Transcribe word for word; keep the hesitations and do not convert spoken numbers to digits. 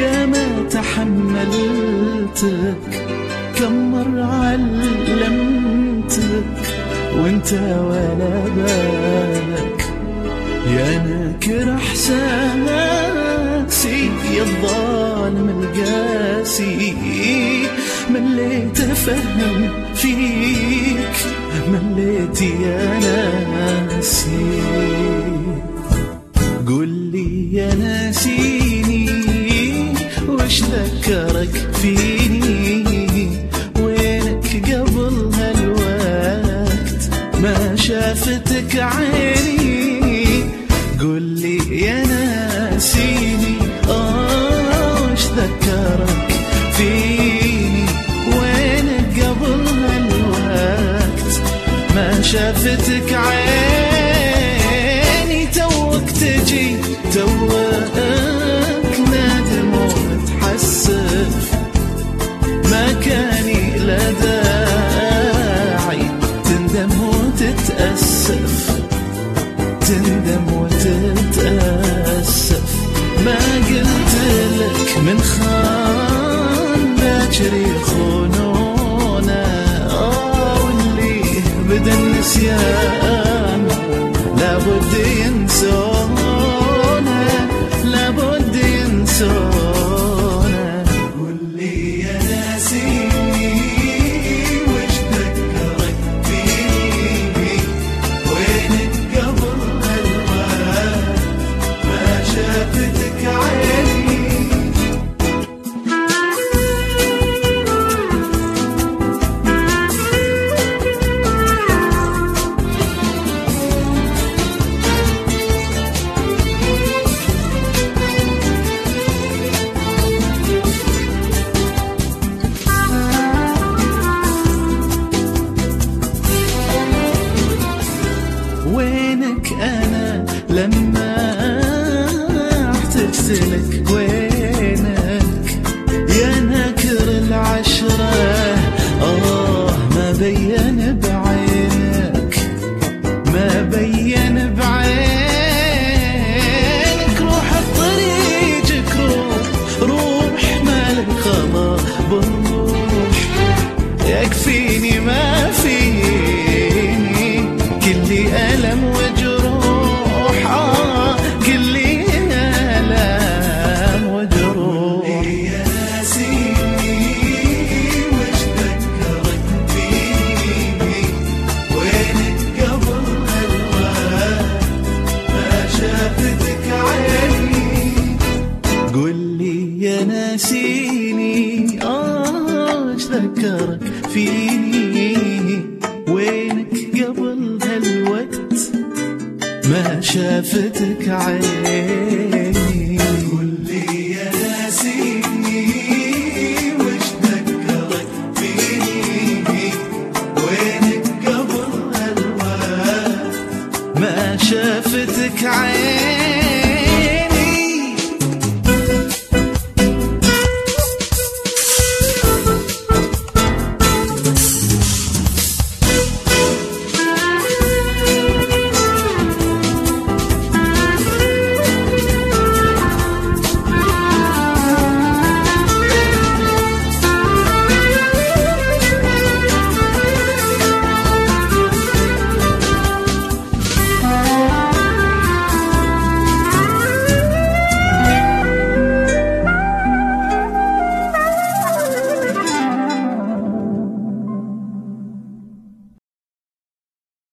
يا ما تحملتك كم مرة علمتك وانت ولا بالك، يا ناكر احساسي يا الظالم القاسي، مليت افهم فيك مليت يا ناسي. قل لي يا ناسيني وش ذكرك فيني، وينك قبل هالوقت ما شافتك عيني. قل لي يا ناسيني آه وش ذكرك فيني، وينك قبل هالوقت ما شافتك عيني. توك تجي توك نادم وتحسف، ما كاني لا داعي تندم وتتأسف، تندم وتتأسف. ما قلت لك من خان باكر يخونونا، آه واللي بدا النسيان لابد ينسونا، لابد ينسونا. قل لي يا ناسيني وش ذكرك فيني، وينك قبل هالوقت ما شافتك عيني. وينك أنا لما احتجت لك، وينك يا ناكر العشرة آه ما بين بعينك، ما بين بعينك. روح بطريقك روح روح مالك خلا بروح، يكفيني ما فيني كلي ألم وجروح، آه كلي ألم وجروح. يا ناسيني وش ذكرك فيني، وينك قبل هالوقت ما شافتك عيني. قل لي يا ناسيني آه وش ذكرك فيني، وينك قبل هالوقت ما شافتك عين.